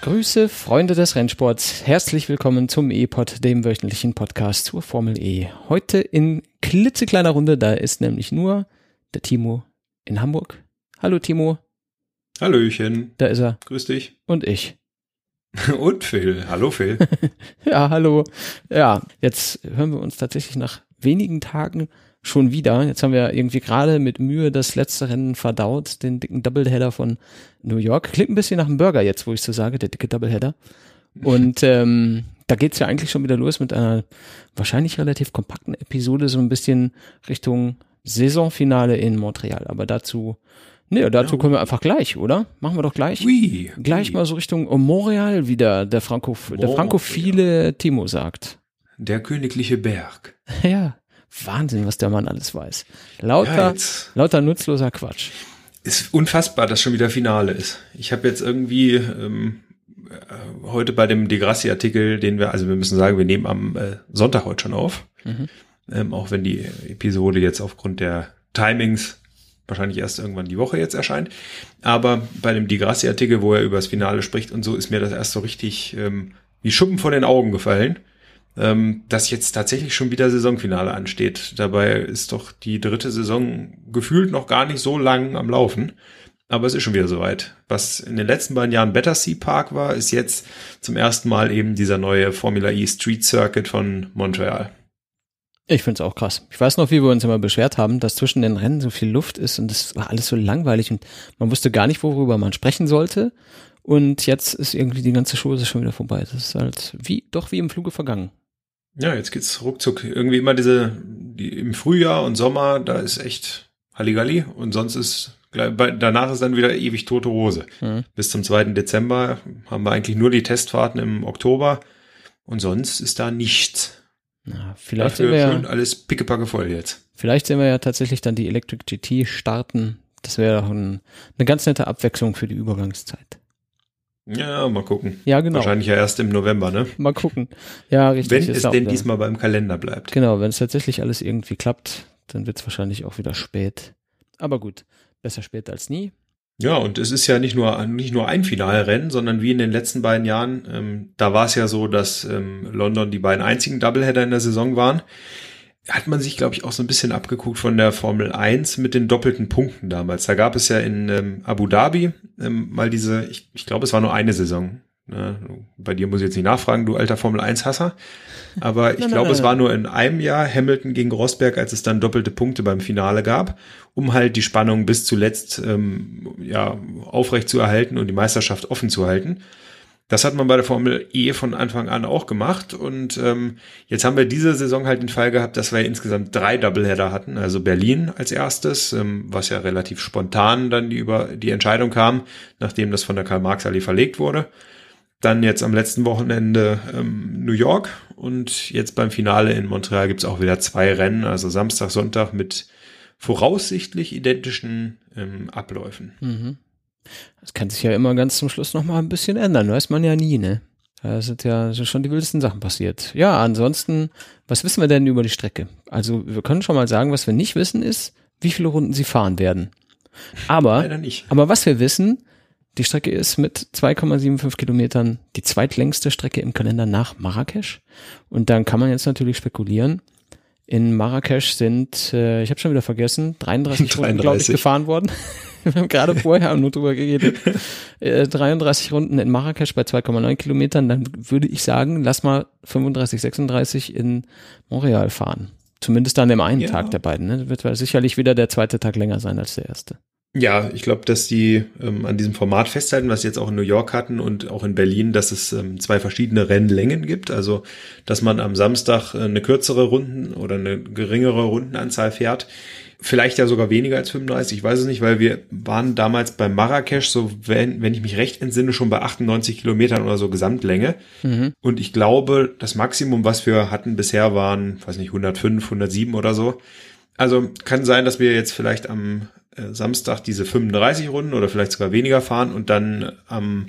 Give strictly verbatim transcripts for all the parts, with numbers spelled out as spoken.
Grüße, Freunde des Rennsports. Herzlich willkommen zum E-Pod, dem wöchentlichen Podcast zur Formel E. Heute in klitzekleiner Runde, da ist nämlich nur der Timo in Hamburg. Hallo Timo. Hallöchen. Da ist er. Grüß dich. Und ich. Und Phil. Hallo Phil. Ja, hallo. Ja, jetzt hören wir uns tatsächlich nach wenigen Tagen schon wieder. Jetzt haben wir irgendwie gerade mit Mühe das letzte Rennen verdaut, den dicken Doubleheader von New York. Klingt ein bisschen nach einem Burger jetzt, wo ich so sage, der dicke Doubleheader. Und ähm, da geht's ja eigentlich schon wieder los mit einer wahrscheinlich relativ kompakten Episode, so ein bisschen Richtung Saisonfinale in Montreal. Aber dazu, nee, dazu kommen wir einfach gleich, oder? Machen wir doch gleich. Oui, gleich oui. mal so Richtung Montreal wieder, der Franco, der frankophile Timo sagt. Der königliche Berg. Ja. Wahnsinn, was der Mann alles weiß. Lauter, ja, lauter nutzloser Quatsch. Ist unfassbar, dass schon wieder Finale ist. Ich habe jetzt irgendwie ähm, heute bei dem Degrassi-Artikel, den wir, also wir müssen sagen, wir nehmen am äh, Sonntag heute schon auf. Mhm. Ähm, auch wenn die Episode jetzt aufgrund der Timings wahrscheinlich erst irgendwann die Woche jetzt erscheint. Aber bei dem Degrassi-Artikel, wo er über das Finale spricht und so, ist mir das erst so richtig ähm, wie Schuppen vor den Augen gefallen. Ähm, dass jetzt tatsächlich schon wieder Saisonfinale ansteht. Dabei ist doch die dritte Saison gefühlt noch gar nicht so lang am Laufen. Aber es ist schon wieder soweit. Was in den letzten beiden Jahren Battersea Park war, ist jetzt zum ersten Mal eben dieser neue Formula E Street Circuit von Montreal. Ich find's auch krass. Ich weiß noch, wie wir uns immer beschwert haben, dass zwischen den Rennen so viel Luft ist und das war alles so langweilig und man wusste gar nicht, worüber man sprechen sollte. Und jetzt ist irgendwie die ganze Chose schon wieder vorbei. Das ist halt wie, doch wie im Fluge vergangen. Ja, jetzt geht's ruckzuck. Irgendwie immer diese, die, im Frühjahr und Sommer, da ist echt Halligalli und sonst ist, danach ist dann wieder ewig tote Hose. Mhm. Bis zum zweiten Dezember haben wir eigentlich nur die Testfahrten im Oktober und sonst ist da nichts. Ja, vielleicht Dafür sehen wir schön ja, alles pickepacke voll jetzt. Vielleicht sehen wir ja tatsächlich dann die Electric G T starten. Das wäre doch ein, eine ganz nette Abwechslung für die Übergangszeit. Ja, mal gucken. Ja, genau. Wahrscheinlich ja erst im November, ne? Mal gucken. Ja, richtig. Wenn es denn diesmal beim Kalender bleibt. Genau, wenn es tatsächlich alles irgendwie klappt, dann wird es wahrscheinlich auch wieder spät. Aber gut, besser spät als nie. Ja, und es ist ja nicht nur nicht nur ein Finalrennen, sondern wie in den letzten beiden Jahren, ähm, da war es ja so, dass ähm, London die beiden einzigen Doubleheader in der Saison waren. Hat man sich, glaube ich, auch so ein bisschen abgeguckt von der Formel eins mit den doppelten Punkten damals. Da gab es ja in ähm, Abu Dhabi ähm, mal diese, ich, ich glaube, es war nur eine Saison. Ne? Bei dir muss ich jetzt nicht nachfragen, du alter Formel eins Hasser. Aber ich glaube, es war nur in einem Jahr Hamilton gegen Rosberg, als es dann doppelte Punkte beim Finale gab, um halt die Spannung bis zuletzt ähm, ja aufrecht zu erhalten und die Meisterschaft offen zu halten. Das hat man bei der Formel E von Anfang an auch gemacht und ähm, jetzt haben wir diese Saison halt den Fall gehabt, dass wir insgesamt drei Doubleheader hatten, also Berlin als erstes, ähm, was ja relativ spontan dann die über die Entscheidung kam, nachdem das von der Karl-Marx-Allee verlegt wurde. Dann jetzt am letzten Wochenende ähm, New York und jetzt beim Finale in Montreal gibt's auch wieder zwei Rennen, also Samstag, Sonntag mit voraussichtlich identischen ähm, Abläufen. Mhm. Das kann sich ja immer ganz zum Schluss noch mal ein bisschen ändern, weiß man ja nie, ne? Da sind ja schon die wildesten Sachen passiert. Ja, ansonsten, was wissen wir denn über die Strecke? Also wir können schon mal sagen, was wir nicht wissen ist, wie viele Runden sie fahren werden. Aber, Leider nicht. aber was wir wissen, die Strecke ist mit zwei Komma fünfundsiebzig Kilometern die zweitlängste Strecke im Kalender nach Marrakesch. Und dann kann man jetzt natürlich spekulieren, in Marrakesch sind, äh, ich habe schon wieder vergessen, dreiunddreißig Runden, glaube ich, gefahren worden. Wir haben gerade vorher nur drüber geredet. Äh, dreiunddreißig Runden in Marrakesch bei zwei Komma neun Kilometern. Dann würde ich sagen, lass mal fünfunddreißig, sechsunddreißig in Montreal fahren. Zumindest dann im einen ja. Tag der beiden. Ne? Wird sicherlich wieder der zweite Tag länger sein als der erste. Ja, ich glaube, dass die ähm, an diesem Format festhalten, was sie jetzt auch in New York hatten und auch in Berlin, dass es ähm, zwei verschiedene Rennlängen gibt. Also, dass man am Samstag äh, eine kürzere Runden oder eine geringere Rundenanzahl fährt. Vielleicht ja sogar weniger als fünfunddreißig, ich weiß es nicht, weil wir waren damals bei Marrakesch, so wenn, wenn ich mich recht entsinne, schon bei achtundneunzig Kilometern oder so Gesamtlänge. Mhm. Und ich glaube, das Maximum, was wir hatten bisher waren, weiß nicht, hundertfünf, hundertsieben oder so. Also kann sein, dass wir jetzt vielleicht am äh, Samstag diese fünfunddreißig Runden oder vielleicht sogar weniger fahren und dann am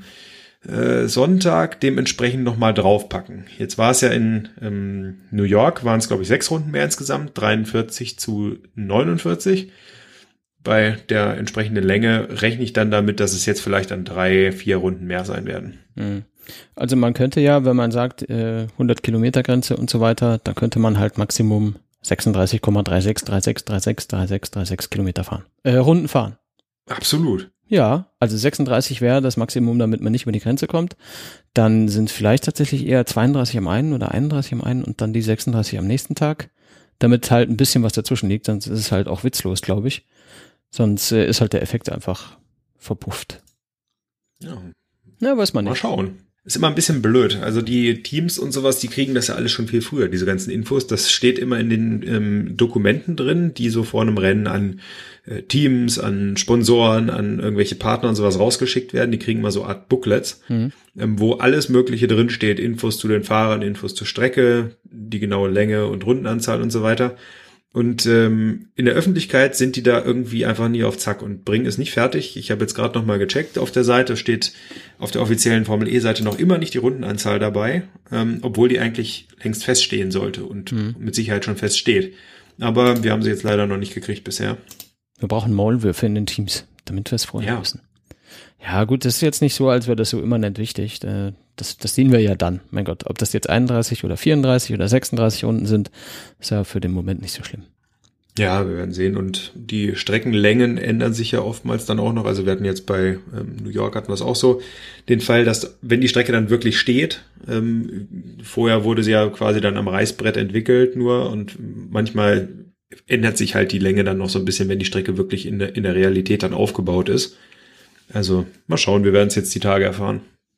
äh, Sonntag dementsprechend nochmal draufpacken. Jetzt war es ja in ähm, New York, waren es glaube ich sechs Runden mehr insgesamt, dreiundvierzig zu neunundvierzig. bei der entsprechenden Länge rechne ich dann damit, dass es jetzt vielleicht an drei, vier Runden mehr sein werden. Also man könnte ja, wenn man sagt, äh, hundert Kilometer Grenze und so weiter, dann könnte man halt Maximum sechsunddreißig Komma sechsunddreißig, sechsunddreißig, sechsunddreißig, sechsunddreißig, sechsunddreißig Kilometer fahren. Äh, Runden fahren. Absolut. Ja, also sechsunddreißig wäre das Maximum, damit man nicht über die Grenze kommt. Dann sind vielleicht tatsächlich eher zweiunddreißig am einen oder einunddreißig am einen und dann die sechsunddreißig am nächsten Tag, damit halt ein bisschen was dazwischen liegt, sonst ist es halt auch witzlos, glaube ich. Sonst äh, ist halt der Effekt einfach verpufft. Ja. Na, weiß man nicht. Mal schauen. Ist immer ein bisschen blöd. Also die Teams und sowas, die kriegen das ja alles schon viel früher, diese ganzen Infos. Das steht immer in den ähm, Dokumenten drin, die so vor einem Rennen an äh, Teams, an Sponsoren, an irgendwelche Partner und sowas rausgeschickt werden. Die kriegen immer so Art Booklets, mhm. ähm, wo alles Mögliche drin steht. Infos zu den Fahrern, Infos zur Strecke, die genaue Länge und Rundenanzahl und so weiter. Und ähm, in der Öffentlichkeit sind die da irgendwie einfach nie auf Zack und bringen es nicht fertig. Ich habe jetzt gerade noch mal gecheckt, auf der Seite steht auf der offiziellen Formel-E-Seite noch immer nicht die Rundenanzahl dabei, ähm, obwohl die eigentlich längst feststehen sollte und mhm. mit Sicherheit schon feststeht. Aber wir haben sie jetzt leider noch nicht gekriegt bisher. Wir brauchen Maulwürfe in den Teams, damit wir es vorher ja. wissen. Ja gut, das ist jetzt nicht so, als wäre das so immanent wichtig. Das, das sehen wir ja dann. Mein Gott, ob das jetzt einunddreißig oder vierunddreißig oder sechsunddreißig Runden sind, ist ja für den Moment nicht so schlimm. Ja, wir werden sehen. Und die Streckenlängen ändern sich ja oftmals dann auch noch. Also wir hatten jetzt bei ähm, New York hatten wir es auch so, den Fall, dass wenn die Strecke dann wirklich steht, ähm, vorher wurde sie ja quasi dann am Reißbrett entwickelt nur und manchmal ändert sich halt die Länge dann noch so ein bisschen, wenn die Strecke wirklich in der, in der Realität dann aufgebaut ist. Also mal schauen, wir werden es jetzt die Tage erfahren.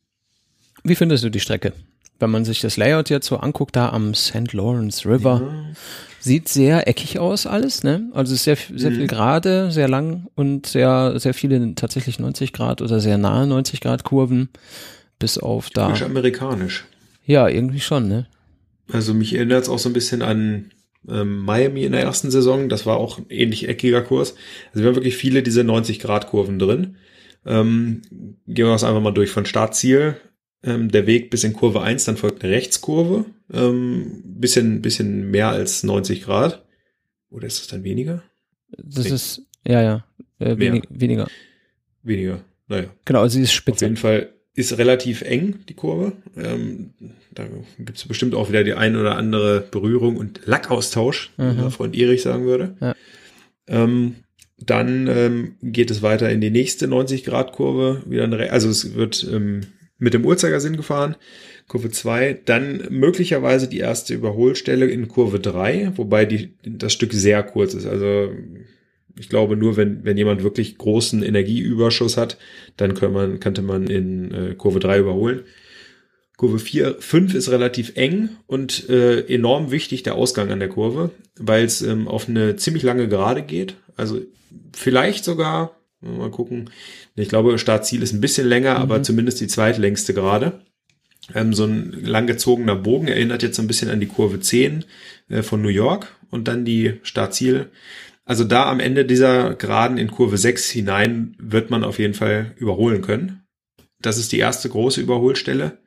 Wie findest du die Strecke? Wenn man sich das Layout jetzt so anguckt, da am Saint Lawrence River, ja. Sieht sehr eckig aus alles, ne? Also es ist sehr, sehr mhm. viel gerade, sehr lang und sehr, sehr viele tatsächlich neunzig Grad oder sehr nahe neunzig Grad Kurven, bis auf da. Typisch amerikanisch. Ja, irgendwie schon, ne? Also mich erinnert es auch so ein bisschen an ähm, Miami in der ersten Saison, das war auch ein ähnlich eckiger Kurs. Also wir haben wirklich viele diese neunzig Grad Kurven drin. Ähm, gehen wir das einfach mal durch von Startziel. Ähm, der Weg bis in Kurve eins, dann folgt eine Rechtskurve. Ähm, bisschen, bisschen mehr als neunzig Grad. Oder ist das dann weniger? Das nee. ist, ja, ja, äh, wenig, weniger. Weniger, naja. Genau, also sie ist spitze. Auf jeden Fall ist relativ eng, die Kurve. Ähm, da gibt es bestimmt auch wieder die ein oder andere Berührung und Lackaustausch, wie unser Freund Erich sagen würde. Ja. Ähm, dann ähm, geht es weiter in die nächste neunzig Grad Kurve. Wieder eine, also es wird ähm, mit dem Uhrzeigersinn gefahren, Kurve zwei, dann möglicherweise die erste Überholstelle in Kurve drei, wobei die, das Stück sehr kurz ist. Also ich glaube nur, wenn wenn jemand wirklich großen Energieüberschuss hat, dann kann man, könnte man in äh, Kurve drei überholen. Kurve vier, fünf ist relativ eng und äh, enorm wichtig der Ausgang an der Kurve, weil es ähm, auf eine ziemlich lange Gerade geht. Also vielleicht sogar, mal gucken, ich glaube, Startziel ist ein bisschen länger, mhm. aber zumindest die zweitlängste Gerade. Ähm, so ein langgezogener Bogen erinnert jetzt so ein bisschen an die Kurve zehn äh, von New York und dann die Startziel. Also da am Ende dieser Geraden in Kurve sechs hinein wird man auf jeden Fall überholen können. Das ist die erste große Überholstelle.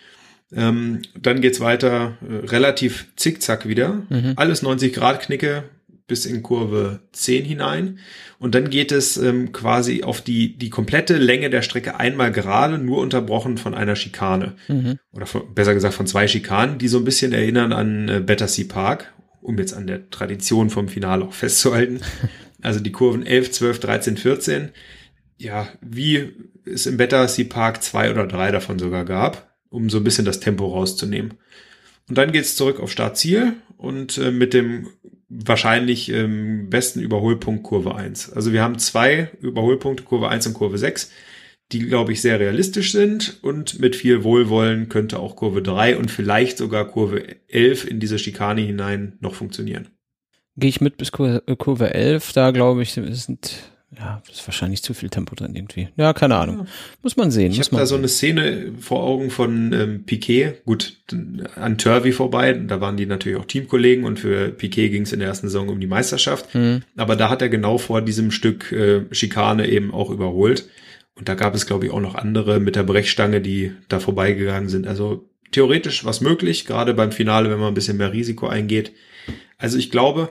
Ähm, dann geht's weiter äh, relativ zickzack wieder. Mhm. Alles neunzig Grad Knicke bis in Kurve zehn hinein. Und dann geht es ähm, quasi auf die die komplette Länge der Strecke einmal gerade, nur unterbrochen von einer Schikane. Mhm. Oder von, besser gesagt von zwei Schikanen, die so ein bisschen erinnern an äh, Battersea Park, um jetzt an der Tradition vom Finale auch festzuhalten. Also die Kurven elf, zwölf, dreizehn, vierzehn. Ja, wie es im Battersea Park zwei oder drei davon sogar gab, um so ein bisschen das Tempo rauszunehmen. Und dann geht's zurück auf Startziel und äh, mit dem wahrscheinlich ähm, besten Überholpunkt Kurve eins. Also wir haben zwei Überholpunkte, Kurve eins und Kurve sechs, die, glaube ich, sehr realistisch sind und mit viel Wohlwollen könnte auch Kurve drei und vielleicht sogar Kurve elf in diese Schikane hinein noch funktionieren. Gehe ich mit bis Kur- Kurve elf, da glaube ich, sind... Ja, das ist wahrscheinlich zu viel Tempo drin irgendwie. Ja, keine Ahnung. Ja. Muss man sehen. Ich habe da so eine Szene vor Augen von ähm, Piquet, gut, an Turvey vorbei. Da waren die natürlich auch Teamkollegen und für Piquet ging es in der ersten Saison um die Meisterschaft. Mhm. Aber da hat er genau vor diesem Stück äh, Schikane eben auch überholt. Und da gab es, glaube ich, auch noch andere mit der Brechstange, die da vorbeigegangen sind. Also theoretisch was möglich, gerade beim Finale, wenn man ein bisschen mehr Risiko eingeht. Also ich glaube,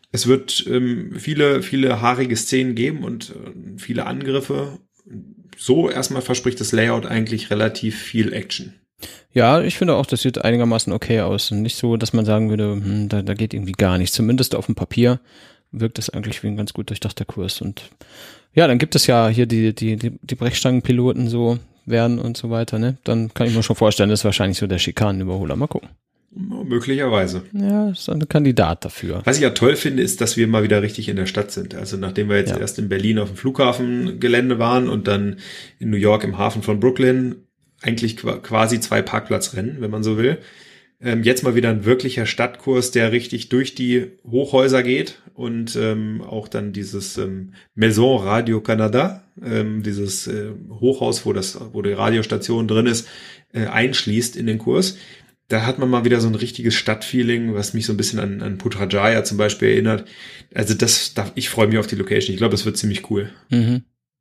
Es wird ähm, viele, viele haarige Szenen geben und äh, viele Angriffe. So erstmal verspricht das Layout eigentlich relativ viel Action. Ja, ich finde auch, das sieht einigermaßen okay aus. Und nicht so, dass man sagen würde, hm, da, da geht irgendwie gar nichts. Zumindest auf dem Papier wirkt das eigentlich wie ein ganz gut durchdachter Kurs. Und ja, dann gibt es ja hier die, die, die, die Brechstangenpiloten so werden und so weiter, ne? Dann kann ich mir schon vorstellen, das ist wahrscheinlich so der Schikanenüberholer. Mal gucken. Möglicherweise. Ja, ist ein Kandidat dafür. Was ich ja toll finde, ist, dass wir mal wieder richtig in der Stadt sind. Also nachdem wir jetzt ja. erst in Berlin auf dem Flughafengelände waren und dann in New York im Hafen von Brooklyn, eigentlich quasi zwei Parkplatzrennen, wenn man so will. Ähm, jetzt mal wieder ein wirklicher Stadtkurs, der richtig durch die Hochhäuser geht und ähm, auch dann dieses ähm, Maison Radio Canada, ähm, dieses äh, Hochhaus, wo das, wo die Radiostation drin ist, äh, einschließt in den Kurs. Da hat man mal wieder so ein richtiges Stadtfeeling, was mich so ein bisschen an, an Putrajaya zum Beispiel erinnert. Also das, da, ich freue mich auf die Location. Ich glaube, das wird ziemlich cool. Mhm.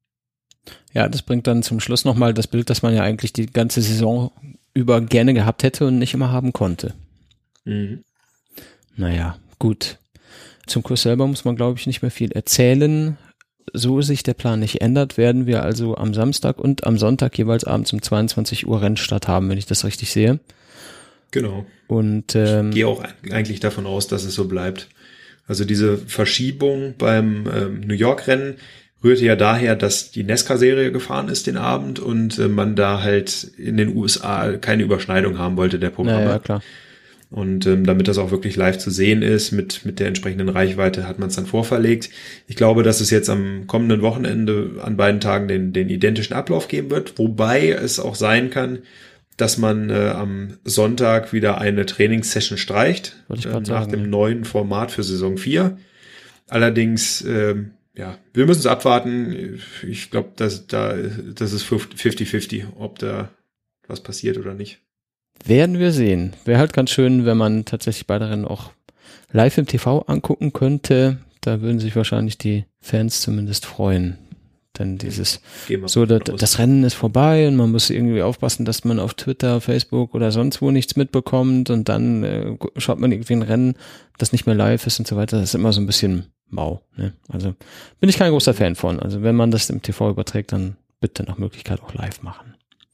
Ja, das bringt dann zum Schluss nochmal das Bild, das man ja eigentlich die ganze Saison über gerne gehabt hätte und nicht immer haben konnte. Mhm. Naja, gut. Zum Kurs selber muss man, glaube ich, nicht mehr viel erzählen. So sich der Plan nicht ändert, werden wir also am Samstag und am Sonntag jeweils abends um zweiundzwanzig Uhr Rennstart haben, wenn ich das richtig sehe. Genau. Und ähm, ich gehe auch eigentlich davon aus, dass es so bleibt. Also diese Verschiebung beim ähm, New York-Rennen rührte ja daher, dass die NASCAR-Serie gefahren ist den Abend und äh, man da halt in den U S A keine Überschneidung haben wollte der Programme. Ja, ja, klar. Und ähm, damit das auch wirklich live zu sehen ist, mit mit der entsprechenden Reichweite, hat man es dann vorverlegt. Ich glaube, dass es jetzt am kommenden Wochenende an beiden Tagen den den identischen Ablauf geben wird, wobei es auch sein kann, dass man äh, am Sonntag wieder eine Trainingssession streicht, Wollte ich äh, grad nach sagen, dem ja. neuen Format für Saison vier. Allerdings, ähm, ja, wir müssen es abwarten. Ich glaube, dass da das ist fifty fifty, ob da was passiert oder nicht. Werden wir sehen. Wäre halt ganz schön, wenn man tatsächlich beide Rennen auch live im T V angucken könnte. Da würden sich wahrscheinlich die Fans zumindest freuen. Denn dieses, so, das, das Rennen ist vorbei und man muss irgendwie aufpassen, dass man auf Twitter, Facebook oder sonst wo nichts mitbekommt und dann äh, schaut man irgendwie ein Rennen, das nicht mehr live ist und so weiter. Das ist immer so ein bisschen mau, ne? Also bin ich kein großer Fan von. Also wenn man das im T V überträgt, dann bitte nach Möglichkeit auch live machen.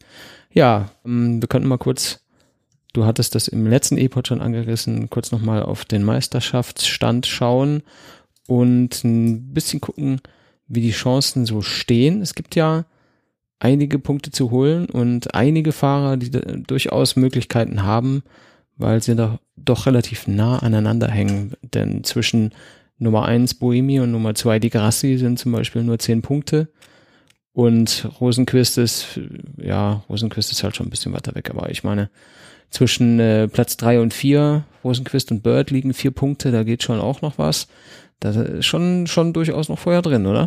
Ja, wir könnten mal kurz, du hattest das im letzten E-Pod schon angerissen, kurz nochmal auf den Meisterschaftsstand schauen und ein bisschen gucken, wie die Chancen so stehen. Es gibt ja einige Punkte zu holen und einige Fahrer, die durchaus Möglichkeiten haben, weil sie doch, doch relativ nah aneinander hängen. Denn zwischen Nummer eins Buemi und Nummer zwei Di Grassi sind zum Beispiel nur zehn Punkte. Und Rosenqvist ist, ja, Rosenqvist ist halt schon ein bisschen weiter weg, aber ich meine, zwischen äh, Platz drei und vier, Rosenqvist und Bird liegen vier Punkte, da geht schon auch noch was. Da ist schon, schon durchaus noch Feuer drin, oder?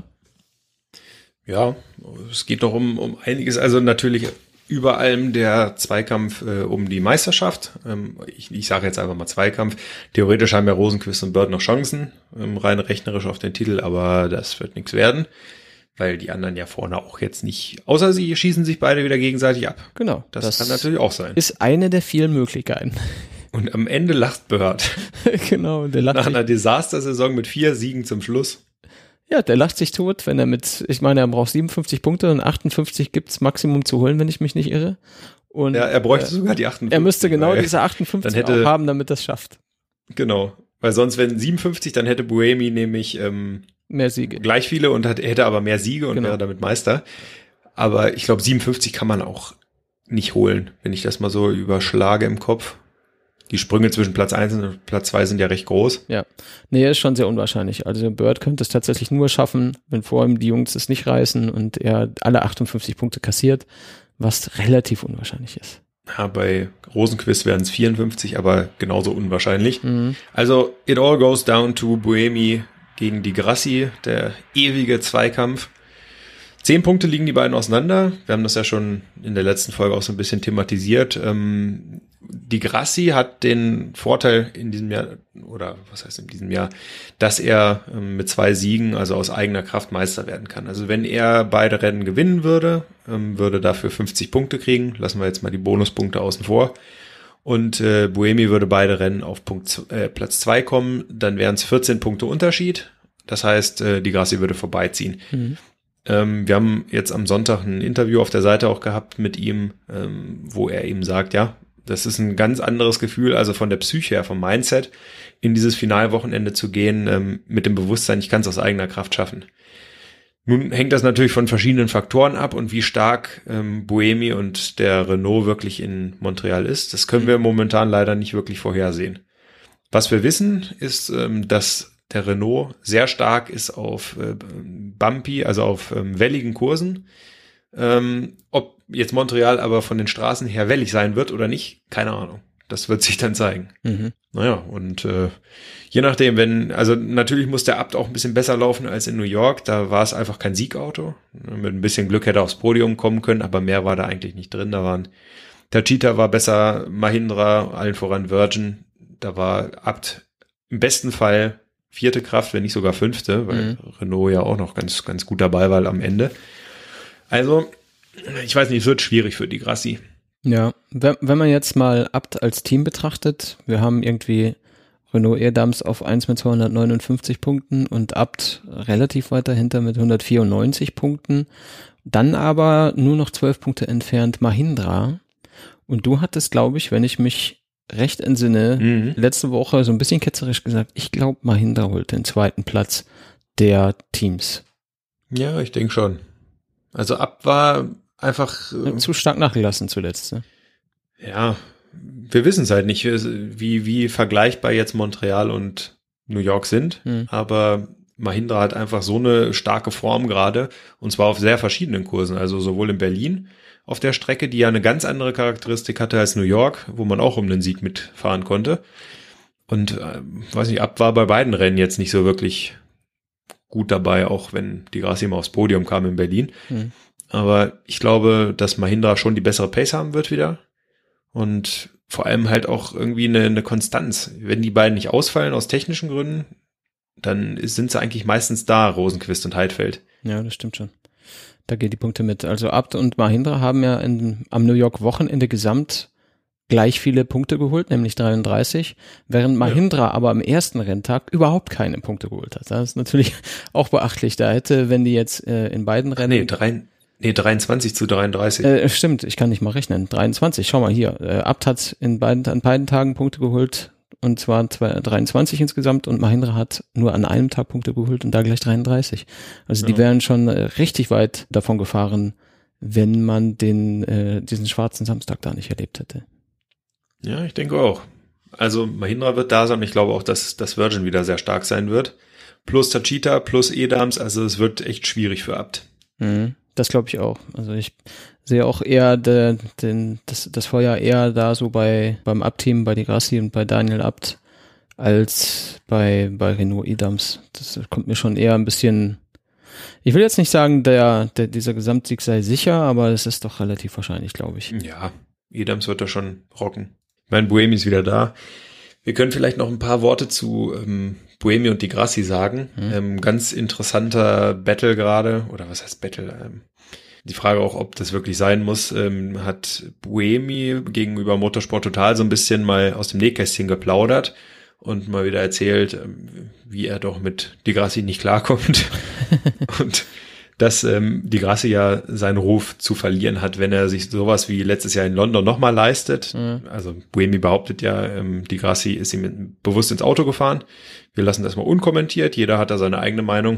Ja, es geht doch um, um einiges. Also natürlich über allem der Zweikampf äh, um die Meisterschaft. Ähm, ich ich sage jetzt einfach mal Zweikampf. Theoretisch haben ja Rosenqvist und Bird noch Chancen, ähm, rein rechnerisch auf den Titel, aber das wird nichts werden, weil die anderen ja vorne auch jetzt nicht, außer sie schießen sich beide wieder gegenseitig ab. Genau. Das, das kann natürlich auch sein. Ist eine der vielen Möglichkeiten. Und am Ende lacht Bird. Genau, der lacht nach sich, einer Desastersaison mit vier Siegen zum Schluss. Ja, der lacht sich tot, wenn er mit, ich meine, er braucht siebenundfünfzig Punkte und achtundfünfzig gibt's Maximum zu holen, wenn ich mich nicht irre. Und ja, er bräuchte äh, sogar die achtundfünfzig. Er müsste genau diese achtundfünfzig dann hätte, auch haben, damit das schafft. Genau, weil sonst, wenn siebenundfünfzig, dann hätte Buemi nämlich ähm, mehr Siege. Gleich viele und hat, hätte aber mehr Siege und genau. wäre damit Meister. Aber ich glaube, siebenundfünfzig kann man auch nicht holen, wenn ich das mal so überschlage im Kopf. Die Sprünge zwischen Platz eins und Platz zwei sind ja recht groß. Ja, nee, ist schon sehr unwahrscheinlich. Also Bird könnte es tatsächlich nur schaffen, wenn vor ihm die Jungs es nicht reißen und er alle achtundfünfzig Punkte kassiert, was relativ unwahrscheinlich ist. Ja, bei Rosenqvist wären es vierundfünfzig, aber genauso unwahrscheinlich. Mhm. Also it all goes down to Buemi gegen Di Grassi, der ewige Zweikampf. Zehn Punkte liegen die beiden auseinander. Wir haben das ja schon in der letzten Folge auch so ein bisschen thematisiert. Ähm, Di Grassi hat den Vorteil in diesem Jahr, oder was heißt in diesem Jahr, dass er ähm, mit zwei Siegen, also aus eigener Kraft Meister werden kann. Also wenn er beide Rennen gewinnen würde, ähm, würde dafür fünfzig Punkte kriegen. Lassen wir jetzt mal die Bonuspunkte außen vor. und äh, Buemi würde beide Rennen auf Punkt, äh, Platz zwei kommen, dann wären es vierzehn Punkte Unterschied. Das heißt, äh, Di Grassi würde vorbeiziehen. Mhm. Ähm, wir haben jetzt am Sonntag ein Interview auf der Seite auch gehabt mit ihm, ähm, wo er eben sagt, ja, das ist ein ganz anderes Gefühl, also von der Psyche her, vom Mindset, in dieses Finalwochenende zu gehen, ähm, mit dem Bewusstsein, ich kann es aus eigener Kraft schaffen. Nun hängt das natürlich von verschiedenen Faktoren ab und wie stark ähm, Buemi und der Renault wirklich in Montreal ist, das können wir momentan leider nicht wirklich vorhersehen. Was wir wissen, ist, ähm, dass der Renault sehr stark ist auf äh, bumpy, also auf ähm, welligen Kursen. Ähm, ob jetzt Montreal aber von den Straßen her wellig sein wird oder nicht, keine Ahnung. Das wird sich dann zeigen. Mhm. Naja, und äh, je nachdem, wenn, also natürlich muss der Abt auch ein bisschen besser laufen als in New York, da war es einfach kein Siegauto. Mit ein bisschen Glück hätte er aufs Podium kommen können, aber mehr war da eigentlich nicht drin. Da waren, Techeetah war besser, Mahindra, allen voran Virgin, da war Abt im besten Fall vierte Kraft, wenn nicht sogar fünfte, weil mhm. Renault ja auch noch ganz, ganz gut dabei war am Ende. Also, ich weiß nicht, es wird schwierig für Di Grassi. Ja, wenn, wenn man jetzt mal Abt als Team betrachtet, wir haben irgendwie Renault Edams auf eins mit zweihundertneunundfünfzig Punkten und Abt relativ weit dahinter mit hundertvierundneunzig Punkten, dann aber nur noch zwölf Punkte entfernt Mahindra. Und du hattest, glaube ich, wenn ich mich recht entsinne, mhm. letzte Woche so ein bisschen ketzerisch gesagt, ich glaube, Mahindra holt den zweiten Platz der Teams. Ja, ich denke schon. Also Abt war einfach äh, zu stark nachgelassen zuletzt. Ne? Ja, wir wissen es halt nicht, wie wie vergleichbar jetzt Montreal und New York sind, mhm. aber Mahindra hat einfach so eine starke Form gerade und zwar auf sehr verschiedenen Kursen, also sowohl in Berlin auf der Strecke, die ja eine ganz andere Charakteristik hatte als New York, wo man auch um den Sieg mitfahren konnte. Und äh, weiß nicht, Abt war bei beiden Rennen jetzt nicht so wirklich gut dabei, auch wenn Di Grassi mal aufs Podium kam in Berlin. Mhm. Aber ich glaube, dass Mahindra schon die bessere Pace haben wird wieder. Und vor allem halt auch irgendwie eine, eine Konstanz. Wenn die beiden nicht ausfallen aus technischen Gründen, dann sind sie eigentlich meistens da, Rosenqvist und Heidfeld. Ja, das stimmt schon. Da gehen die Punkte mit. Also Abt und Mahindra haben ja in, am New York Wochenende gesamt gleich viele Punkte geholt, nämlich dreiunddreißig, während Mahindra ja. aber am ersten Renntag überhaupt keine Punkte geholt hat. Das ist natürlich auch beachtlich. Da hätte, wenn die jetzt äh, in beiden Rennen... Nee, drei, nee, dreiundzwanzig zu dreiunddreißig. Äh, stimmt, ich kann nicht mal rechnen. dreiundzwanzig, schau mal hier. Äh, Abt hat in beiden, an beiden Tagen Punkte geholt, und zwar dreiundzwanzig insgesamt, und Mahindra hat nur an einem Tag Punkte geholt und da gleich dreiunddreißig. Also ja. die wären schon äh, richtig weit davon gefahren, wenn man den äh, diesen schwarzen Samstag da nicht erlebt hätte. Ja, ich denke auch. Also Mahindra wird da sein. Ich glaube auch, dass das Virgin wieder sehr stark sein wird. Plus Techeetah, plus Edams. Also es wird echt schwierig für Abt. Mhm, das glaube ich auch. Also ich sehe auch eher de, den, das, das Feuer eher da so bei beim Abt-Team, bei Di Grassi und bei Daniel Abt, als bei bei Renault Edams. Das kommt mir schon eher ein bisschen... Ich will jetzt nicht sagen, der, der dieser Gesamtsieg sei sicher, aber es ist doch relativ wahrscheinlich, glaube ich. Ja, Edams wird da schon rocken. Ich meine, Buemi ist wieder da. Wir können vielleicht noch ein paar Worte zu ähm, Buemi und Di Grassi sagen. Mhm. Ähm, ganz interessanter Battle gerade, oder was heißt Battle? Ähm, die Frage auch, ob das wirklich sein muss, ähm, hat Buemi gegenüber Motorsport Total so ein bisschen mal aus dem Nähkästchen geplaudert und mal wieder erzählt, ähm, wie er doch mit Di Grassi nicht klarkommt. Und dass ähm, Di Grassi ja seinen Ruf zu verlieren hat, wenn er sich sowas wie letztes Jahr in London nochmal leistet. Mhm. Also Buemi behauptet ja, ähm, Di Grassi ist ihm bewusst ins Auto gefahren. Wir lassen das mal unkommentiert. Jeder hat da seine eigene Meinung.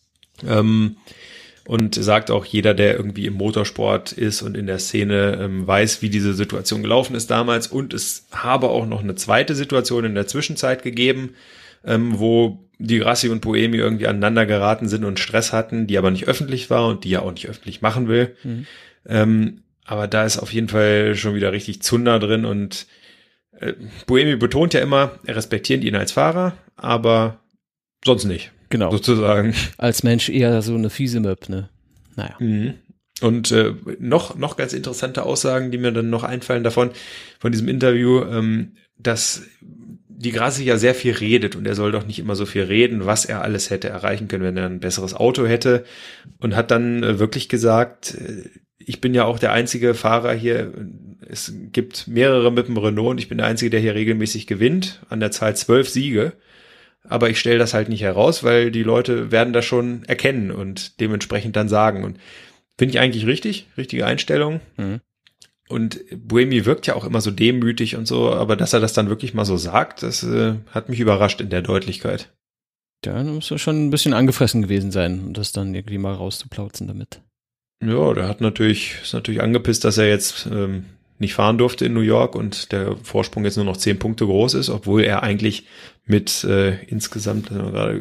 Ähm, und sagt auch, jeder, der irgendwie im Motorsport ist und in der Szene ähm, weiß, wie diese Situation gelaufen ist damals. Und es habe auch noch eine zweite Situation in der Zwischenzeit gegeben, ähm, wo Di Grassi und Buemi irgendwie aneinander geraten sind und Stress hatten, die aber nicht öffentlich war und die er auch nicht öffentlich machen will. Mhm. Ähm, aber da ist auf jeden Fall schon wieder richtig Zunder drin und äh, Buemi betont ja immer, er respektiert ihn als Fahrer, aber sonst nicht. Genau. Sozusagen. Als Mensch eher so eine fiese Möb, ne? Naja. Mhm. Und äh, noch noch ganz interessante Aussagen, die mir dann noch einfallen davon, von diesem Interview, ähm, dass Di Grassi ja sehr viel redet und er soll doch nicht immer so viel reden, was er alles hätte erreichen können, wenn er ein besseres Auto hätte, und hat dann äh, wirklich gesagt, äh, ich bin ja auch der einzige Fahrer hier es gibt mehrere mit dem Renault und ich bin der Einzige, der hier regelmäßig gewinnt, an der Zahl zwölf Siege. Aber ich stelle das halt nicht heraus, weil die Leute werden das schon erkennen und dementsprechend dann sagen. Und finde ich eigentlich richtig, richtige Einstellung. Mhm. Und Buemi wirkt ja auch immer so demütig und so, aber dass er das dann wirklich mal so sagt, das äh, hat mich überrascht in der Deutlichkeit. Ja, dann muss er schon ein bisschen angefressen gewesen sein, um das dann irgendwie mal rauszuplauzen damit. Ja, der hat natürlich, ist natürlich angepisst, dass er jetzt ähm, nicht fahren durfte in New York und der Vorsprung jetzt nur noch zehn Punkte groß ist, obwohl er eigentlich mit äh, insgesamt, wenn wir gerade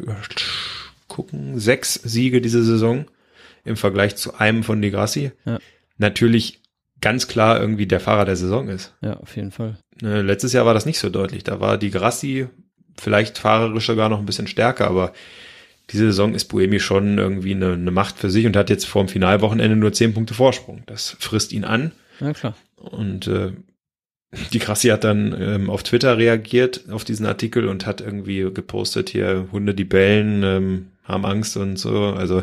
gucken, sechs Siege diese Saison im Vergleich zu einem von Di Grassi ja. natürlich ganz klar irgendwie der Fahrer der Saison ist. Ja, auf jeden Fall. Äh, letztes Jahr war das nicht so deutlich. Da war Di Grassi vielleicht fahrerisch sogar noch ein bisschen stärker, aber diese Saison ist Buemi schon irgendwie eine, eine Macht für sich und hat jetzt vor dem Finalwochenende nur zehn Punkte Vorsprung. Das frisst ihn an. Ja, klar. Und äh, Di Grassi hat dann ähm, auf Twitter reagiert auf diesen Artikel und hat irgendwie gepostet, hier Hunde, die bellen, ähm, haben Angst und so. Also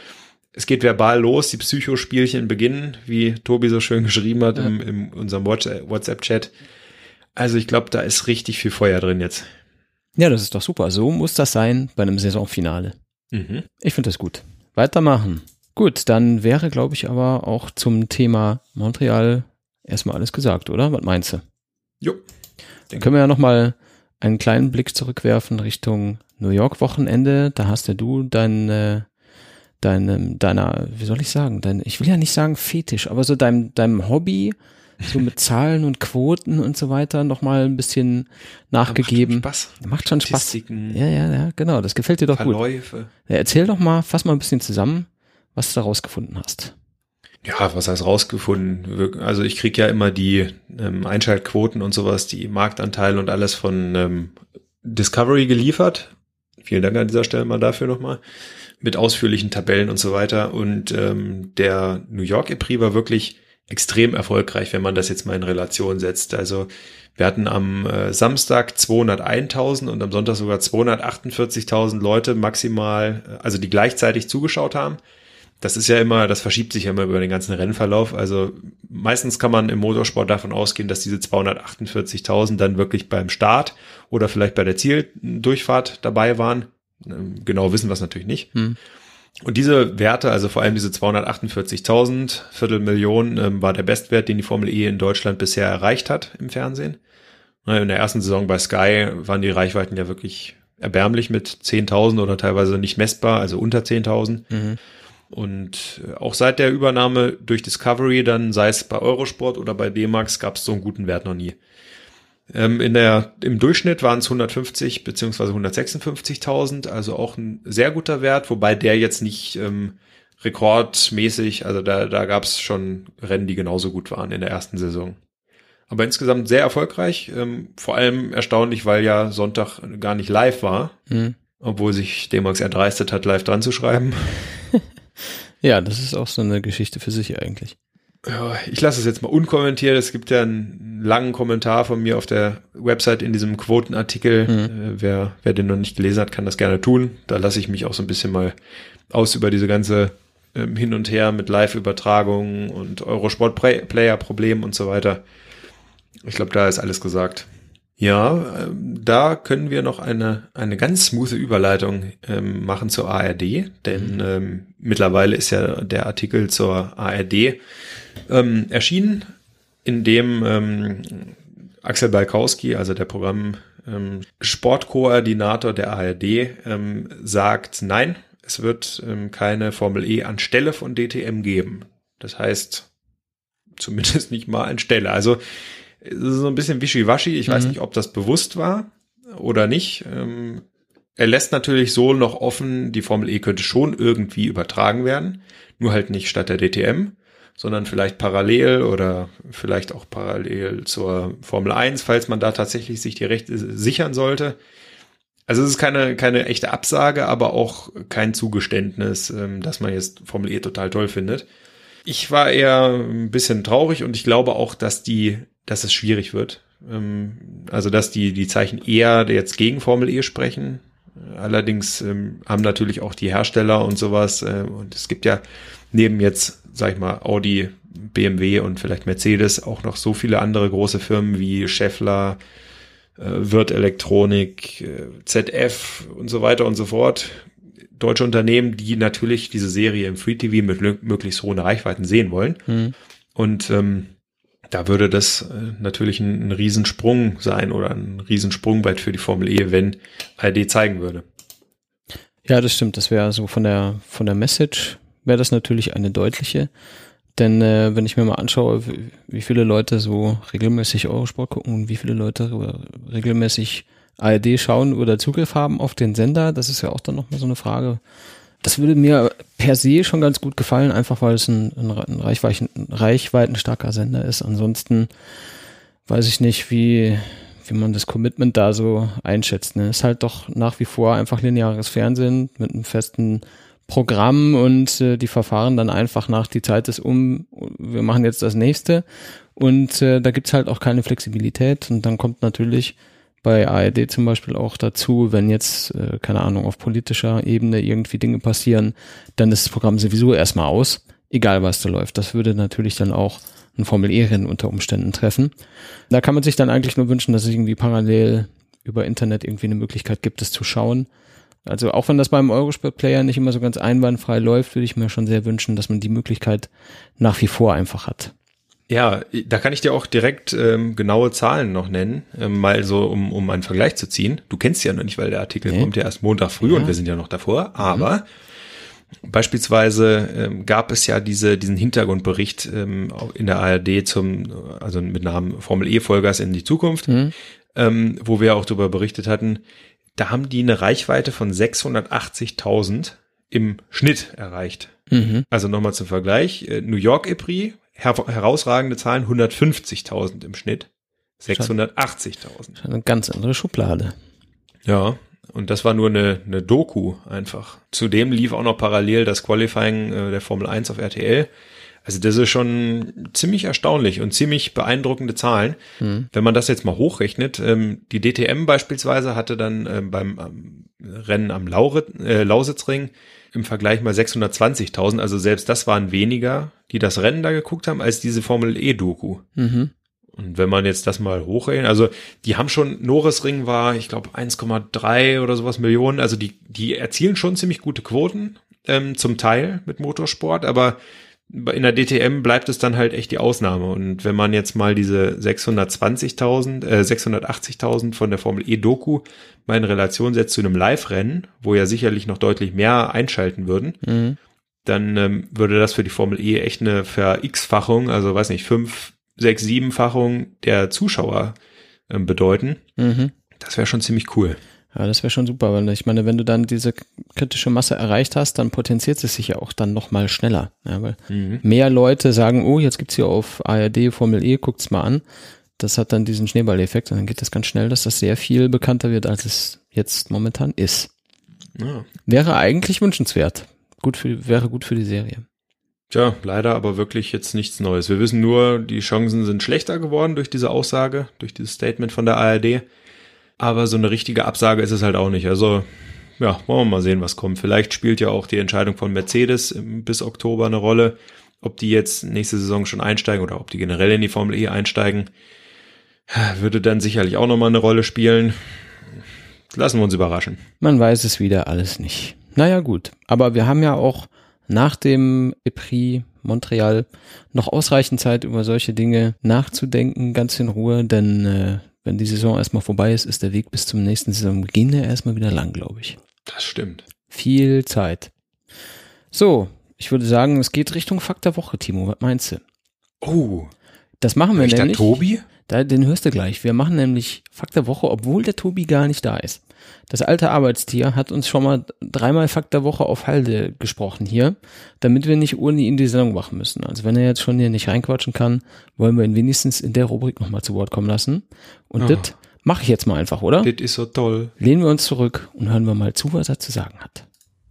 es geht verbal los, die Psychospielchen beginnen, wie Tobi so schön geschrieben hat ja. im, in unserem WhatsApp-Chat. Also ich glaube, da ist richtig viel Feuer drin jetzt. Ja, das ist doch super. So muss das sein bei einem Saisonfinale. Mhm. Ich finde das gut. Weitermachen. Gut, dann wäre, glaube ich, aber auch zum Thema Montreal erstmal alles gesagt, oder? Was meinst du? Jo. Dann können wir ja nochmal einen kleinen Blick zurückwerfen Richtung New York Wochenende. Da hast ja du dein, dein, deiner, wie soll ich sagen, dein, ich will ja nicht sagen Fetisch, aber so deinem, deinem Hobby, so mit Zahlen und Quoten und so weiter nochmal ein bisschen nachgegeben. Macht schon Spaß. Macht schon Spaß. Ja, ja, ja, genau. Das gefällt dir doch Verläufe. gut. Ja, erzähl doch mal, fass mal ein bisschen zusammen, was du da rausgefunden hast. Ja, was heißt rausgefunden? Also ich krieg ja immer die ähm, Einschaltquoten und sowas, die Marktanteile und alles von ähm, Discovery geliefert. Vielen Dank an dieser Stelle mal dafür nochmal. Mit ausführlichen Tabellen und so weiter. Und ähm, der New York E Prix war wirklich extrem erfolgreich, wenn man das jetzt mal in Relation setzt. Also wir hatten am äh, Samstag zweihunderteintausend und am Sonntag sogar zweihundertachtundvierzigtausend Leute maximal, also die gleichzeitig zugeschaut haben. Das ist ja immer, das verschiebt sich ja immer über den ganzen Rennverlauf. Also meistens kann man im Motorsport davon ausgehen, dass diese zweihundertachtundvierzigtausend dann wirklich beim Start oder vielleicht bei der Zieldurchfahrt dabei waren. Genau wissen wir es natürlich nicht. Hm. Und diese Werte, also vor allem diese zweihundertachtundvierzigtausend, Viertelmillion, ähm, war der Bestwert, den die Formel E in Deutschland bisher erreicht hat im Fernsehen. In der ersten Saison bei Sky waren die Reichweiten ja wirklich erbärmlich mit zehntausend oder teilweise nicht messbar, also unter zehntausend. Mhm. Und auch seit der Übernahme durch Discovery, dann sei es bei Eurosport oder bei D-Max, gab es so einen guten Wert noch nie. Ähm, in der, im Durchschnitt waren es hundertfünfzig beziehungsweise hundertsechsundfünfzigtausend, also auch ein sehr guter Wert, wobei der jetzt nicht ähm, rekordmäßig, also da, da gab es schon Rennen, die genauso gut waren in der ersten Saison. Aber insgesamt sehr erfolgreich, ähm, vor allem erstaunlich, weil ja Sonntag gar nicht live war, mhm. obwohl sich D-Max erdreistet hat, live dran zu schreiben. Ja, das ist auch so eine Geschichte für sich eigentlich. Ja, ich lasse es jetzt mal unkommentiert. Es gibt ja einen langen Kommentar von mir auf der Website in diesem Quotenartikel. Mhm. Äh, wer, wer den noch nicht gelesen hat, kann das gerne tun. Da lasse ich mich auch so ein bisschen mal aus über diese ganze ähm, Hin und Her mit Live-Übertragungen und Eurosport-Player-Problemen und so weiter. Ich glaube, da ist alles gesagt. Ja, ähm, da können wir noch eine eine ganz smoothe Überleitung ähm, machen zur A R D, denn ähm, mittlerweile ist ja der Artikel zur A R D ähm, erschienen, in dem ähm, Axel Balkowski, also der Programm ähm, Sportkoordinator der A R D, ähm, sagt, nein, es wird ähm, keine Formel E anstelle von D T M geben. Das heißt, zumindest nicht mal anstelle. Also es ist so ein bisschen wischiwaschi. Ich mhm. weiß nicht, ob das bewusst war oder nicht. Ähm, er lässt natürlich so noch offen, die Formel E könnte schon irgendwie übertragen werden. Nur halt nicht statt der D T M, sondern vielleicht parallel oder vielleicht auch parallel zur Formel eins, falls man da tatsächlich sich die Rechte sichern sollte. Also es ist keine, keine echte Absage, aber auch kein Zugeständnis, ähm, dass man jetzt Formel E total toll findet. Ich war eher ein bisschen traurig und ich glaube auch, dass die dass es schwierig wird. Also, dass die, die Zeichen eher jetzt gegen Formel E sprechen. Allerdings ähm, haben natürlich auch die Hersteller und sowas, äh, und es gibt ja neben jetzt, sag ich mal, Audi, B M W und vielleicht Mercedes auch noch so viele andere große Firmen wie Schaeffler, äh, Wirth Elektronik, äh, Z F und so weiter und so fort. Deutsche Unternehmen, die natürlich diese Serie im Free T V mit möglichst hohen Reichweiten sehen wollen. Mhm. Und ähm, da würde das äh, natürlich ein, ein Riesensprung sein oder ein Riesensprungbrett für die Formel E, wenn A R D zeigen würde. Ja, das stimmt. Das wäre so von der von der Message wäre das natürlich eine deutliche. Denn äh, wenn ich mir mal anschaue, wie, wie viele Leute so regelmäßig Eurosport gucken und wie viele Leute regelmäßig A R D schauen oder Zugriff haben auf den Sender, das ist ja auch dann nochmal so eine Frage. Das würde mir per se schon ganz gut gefallen, einfach weil es ein, ein, ein reichweiten, reichweitenstarker Sender ist. Ansonsten weiß ich nicht, wie, wie man das Commitment da so einschätzt. Ne? Ist halt doch nach wie vor einfach lineares Fernsehen mit einem festen Programm und äh, die Verfahren dann einfach nach, die Zeit ist um, wir machen jetzt das nächste. Und äh, da gibt's halt auch keine Flexibilität. Und dann kommt natürlich bei A R D zum Beispiel auch dazu, wenn jetzt, äh, keine Ahnung, auf politischer Ebene irgendwie Dinge passieren, dann ist das Programm sowieso erstmal aus, egal was da läuft. Das würde natürlich dann auch ein Formel-E-Rennen unter Umständen treffen. Da kann man sich dann eigentlich nur wünschen, dass es irgendwie parallel über Internet irgendwie eine Möglichkeit gibt, das zu schauen. Also auch wenn das beim Eurosport-Player nicht immer so ganz einwandfrei läuft, würde ich mir schon sehr wünschen, dass man die Möglichkeit nach wie vor einfach hat. Ja, da kann ich dir auch direkt ähm, genaue Zahlen noch nennen, ähm, mal so, um um einen Vergleich zu ziehen. Du kennst sie ja noch nicht, weil der Artikel nee. kommt ja erst Montag früh ja. und wir sind ja noch davor. Aber mhm. beispielsweise ähm, gab es ja diese diesen Hintergrundbericht ähm, in der A R D zum, also mit Namen Formel E Vollgas in die Zukunft, mhm. ähm, wo wir auch darüber berichtet hatten. Da haben die eine Reichweite von sechshundertachtzigtausend im Schnitt erreicht. Mhm. Also nochmal zum Vergleich, New York E Prix, her- herausragende Zahlen, hundertfünfzigtausend im Schnitt, sechshundertachtzigtausend. Eine ganz andere Schublade. Ja, und das war nur eine, eine Doku einfach. Zudem lief auch noch parallel das Qualifying äh, der Formel eins auf R T L. Also das ist schon ziemlich erstaunlich und ziemlich beeindruckende Zahlen. Mhm. Wenn man das jetzt mal hochrechnet, ähm, die D T M beispielsweise hatte dann ähm, beim ähm, Rennen am Laurit, äh, Lausitzring im Vergleich mal sechshundertzwanzigtausend, also selbst das waren weniger, die das Rennen da geguckt haben, als diese Formel-E-Doku. Mhm. Und wenn man jetzt das mal hochrechnet, also die haben schon, Norrisring war, ich glaube, eins Komma drei oder sowas Millionen, also die die erzielen schon ziemlich gute Quoten, ähm, zum Teil mit Motorsport, aber in der D T M bleibt es dann halt echt die Ausnahme. Und wenn man jetzt mal diese sechshundertzwanzigtausend, äh, sechshundertachtzigtausend von der Formel E-Doku mal in Relation setzt zu einem Live-Rennen, wo ja sicherlich noch deutlich mehr einschalten würden, mhm. dann ähm, würde das für die Formel E echt eine Ver-X-Fachung, also weiß nicht, fünf, sechs, sieben-Fachung der Zuschauer ähm, bedeuten. Mhm. Das wäre schon ziemlich cool. Ja, das wäre schon super, weil ich meine, wenn du dann diese kritische Masse erreicht hast, dann potenziert es sich ja auch dann nochmal schneller. Ja, weil mhm. mehr Leute sagen, oh, jetzt gibt's hier auf A R D Formel E, guckt's mal an. Das hat dann diesen Schneeballeffekt und dann geht das ganz schnell, dass das sehr viel bekannter wird, als es jetzt momentan ist. Ja. Wäre eigentlich wünschenswert. Gut für, wäre gut für die Serie. Tja, leider aber wirklich jetzt nichts Neues. Wir wissen nur, die Chancen sind schlechter geworden durch diese Aussage, durch dieses Statement von der A R D. Aber so eine richtige Absage ist es halt auch nicht. Also, ja, wollen wir mal sehen, was kommt. Vielleicht spielt ja auch die Entscheidung von Mercedes bis Oktober eine Rolle, ob die jetzt nächste Saison schon einsteigen oder ob die generell in die Formel E einsteigen. Würde dann sicherlich auch nochmal eine Rolle spielen. Lassen wir uns überraschen. Man weiß es wieder alles nicht. Naja, gut. Aber wir haben ja auch nach dem E Prix Montreal noch ausreichend Zeit, über solche Dinge nachzudenken, ganz in Ruhe, denn äh, wenn die Saison erstmal vorbei ist, ist der Weg bis zum nächsten Saisonbeginn ja erstmal wieder lang, glaube ich. Das stimmt. Viel Zeit. So, ich würde sagen, es geht Richtung Fakt der Woche, Timo. Was meinst du? Oh. Das machen wir nämlich. Der Tobi? Da, den hörst du gleich. Wir machen nämlich Fakt der Woche, obwohl der Tobi gar nicht da ist. Das alte Arbeitstier hat uns schon mal dreimal Fakt der Woche auf Halde gesprochen hier, damit wir nicht ohne ihn die Sendung machen müssen. Also wenn er jetzt schon hier nicht reinquatschen kann, wollen wir ihn wenigstens in der Rubrik nochmal zu Wort kommen lassen. Und oh. das mache ich jetzt mal einfach, oder? Das ist so toll. Lehnen wir uns zurück und hören wir mal zu, was er zu sagen hat.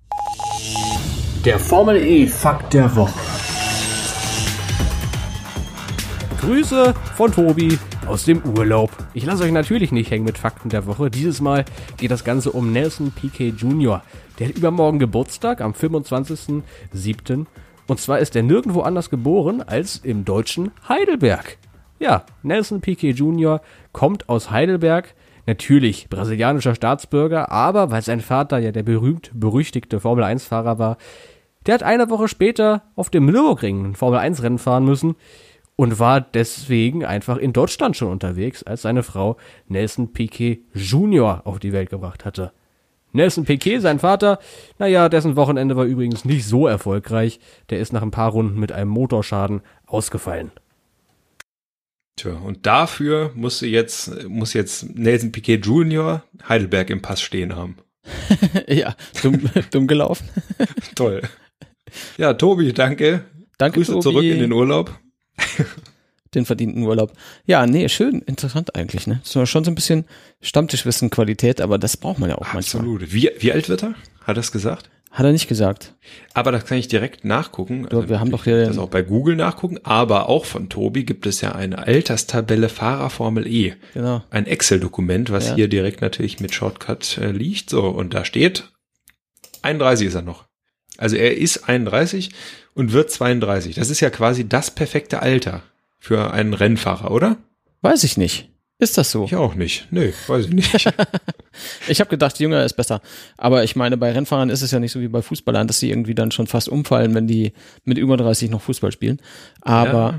Der Formel E Fakt der Woche. Grüße von Tobi, aus dem Urlaub. Ich lasse euch natürlich nicht hängen mit Fakten der Woche. Dieses Mal geht das Ganze um Nelson Piquet Junior Der hat übermorgen Geburtstag am fünfundzwanzigsten siebten Und zwar ist er nirgendwo anders geboren als im deutschen Heidelberg. Ja, Nelson Piquet Junior kommt aus Heidelberg. Natürlich brasilianischer Staatsbürger, aber weil sein Vater ja der berühmt-berüchtigte Formel eins Fahrer war, der hat eine Woche später auf dem Nürburgring ein Formel eins Rennen fahren müssen und war deswegen einfach in Deutschland schon unterwegs, als seine Frau Nelson Piquet Junior auf die Welt gebracht hatte. Nelson Piquet, sein Vater, naja, dessen Wochenende war übrigens nicht so erfolgreich. Der ist nach ein paar Runden mit einem Motorschaden ausgefallen. Tja, und dafür musste jetzt, muss jetzt Nelson Piquet Junior Heidelberg im Pass stehen haben. Ja, dumm, dumm gelaufen. Toll. Ja, Tobi, danke. Danke, Grüße Tobi. Zurück in den Urlaub. Den verdienten Urlaub. Ja, nee, schön, interessant eigentlich, ne? Das war schon so ein bisschen Stammtischwissen-Qualität, aber das braucht man ja auch Absolut. manchmal. Wie, wie alt wird er? Hat er es gesagt? Hat er nicht gesagt. Aber das kann ich direkt nachgucken. Du, wir haben doch hier das auch bei Google nachgucken, aber auch von Tobi gibt es ja eine Alterstabelle Fahrer Formel E. Genau. Ein Excel-Dokument, was Ja. hier direkt natürlich mit Shortcut äh, liegt. So, und da steht, einunddreißig ist er noch. Also er ist einunddreißig und wird zweiunddreißig. Das ist ja quasi das perfekte Alter für einen Rennfahrer, oder? Weiß ich nicht. Ist das so? Ich auch nicht. Nee, weiß ich nicht. Ich habe gedacht, jünger ist besser. Aber ich meine, bei Rennfahrern ist es ja nicht so wie bei Fußballern, dass sie irgendwie dann schon fast umfallen, wenn die mit über dreißig noch Fußball spielen. Aber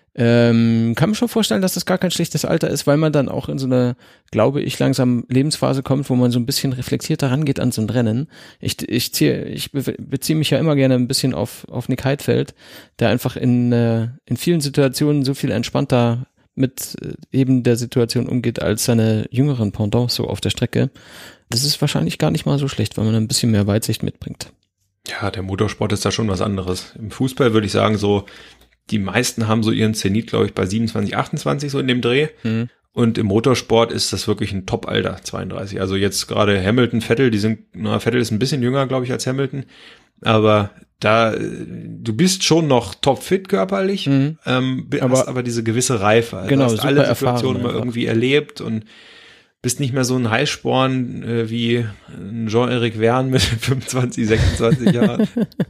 ähm, kann mir schon vorstellen, dass das gar kein schlechtes Alter ist, weil man dann auch in so eine, glaube ich, langsam Lebensphase kommt, wo man so ein bisschen reflektierter rangeht an so ein Rennen. Ich, ich, ziehe, ich be- beziehe mich ja immer gerne ein bisschen auf, auf Nick Heidfeld, der einfach in, äh, in vielen Situationen so viel entspannter mit äh, eben der Situation umgeht als seine jüngeren Pendants so auf der Strecke. Das ist wahrscheinlich gar nicht mal so schlecht, weil man ein bisschen mehr Weitsicht mitbringt. Ja, der Motorsport ist da schon was anderes. Im Fußball würde ich sagen, so die meisten haben so ihren Zenit, glaube ich, bei siebenundzwanzig, achtundzwanzig so in dem Dreh. Mhm. Und im Motorsport ist das wirklich ein Top-Alter, zweiunddreißig. Also jetzt gerade Hamilton, Vettel, die sind, na, Vettel ist ein bisschen jünger, glaube ich, als Hamilton. Aber da, du bist schon noch topfit körperlich, Mhm. ähm, hast Aber- aber diese gewisse Reife. Also Genau, hast super alle erfahren Situationen mal einfach. irgendwie erlebt und bist nicht mehr so ein Heißsporn äh, wie ein Jean-Eric Verne mit fünfundzwanzig, sechsundzwanzig Jahren.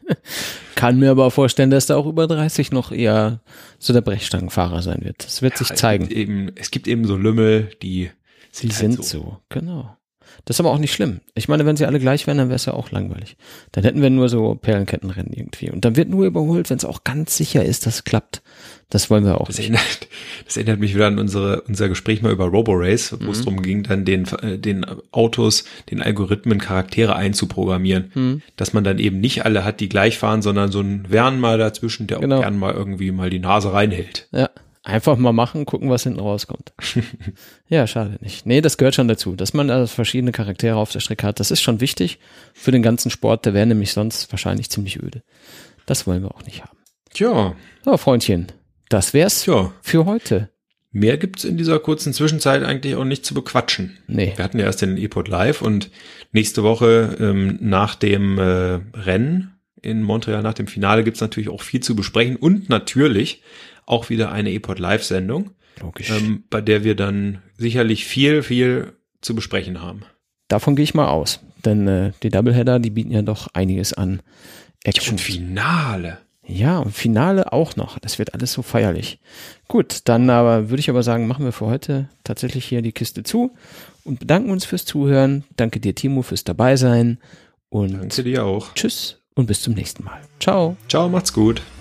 Kann mir aber vorstellen, dass der auch über dreißig noch eher so der Brechstangenfahrer sein wird. Das wird sich Ja, zeigen. Es gibt eben, es gibt eben so Lümmel, die Die halt sind so. genau. Das ist aber auch nicht schlimm. Ich meine, wenn sie alle gleich wären, dann wäre es ja auch langweilig. Dann hätten wir nur so Perlenkettenrennen irgendwie. Und dann wird nur überholt, wenn es auch ganz sicher ist, dass es klappt. Das wollen wir auch Das nicht. erinnert, das erinnert mich wieder an unsere, unser Gespräch mal über Roborace, wo Mhm. es darum ging, dann den, äh, den Autos, den Algorithmen Charaktere einzuprogrammieren. Mhm. Dass man dann eben nicht alle hat, die gleich fahren, sondern so einen Verne mal dazwischen, der Genau. auch gern mal irgendwie mal die Nase reinhält. Ja, einfach mal machen, gucken, was hinten rauskommt. Ja, schade nicht. Nee, das gehört schon dazu, dass man also verschiedene Charaktere auf der Strecke hat. Das ist schon wichtig für den ganzen Sport. Der wäre nämlich sonst wahrscheinlich ziemlich öde. Das wollen wir auch nicht haben. Tja, So, Freundchen, das wär's tja. für heute. Mehr gibt's in dieser kurzen Zwischenzeit eigentlich auch nicht zu bequatschen. Nee. Wir hatten ja erst den E-Pod Live und nächste Woche ähm, nach dem äh, Rennen in Montreal, nach dem Finale, gibt's natürlich auch viel zu besprechen und natürlich auch wieder eine E-Pod Live-Sendung, Logisch. ähm, bei der wir dann sicherlich viel, viel zu besprechen haben. Davon gehe ich mal aus. Denn äh, die Doubleheader, die bieten ja doch einiges an Action. Und Finale. Ja, und Finale auch noch. Das wird alles so feierlich. Gut, dann aber würde ich aber sagen, machen wir für heute tatsächlich hier die Kiste zu und bedanken uns fürs Zuhören. Danke dir, Timo, fürs Dabeisein und Danke dir auch. tschüss und bis zum nächsten Mal. Ciao. Ciao, macht's gut.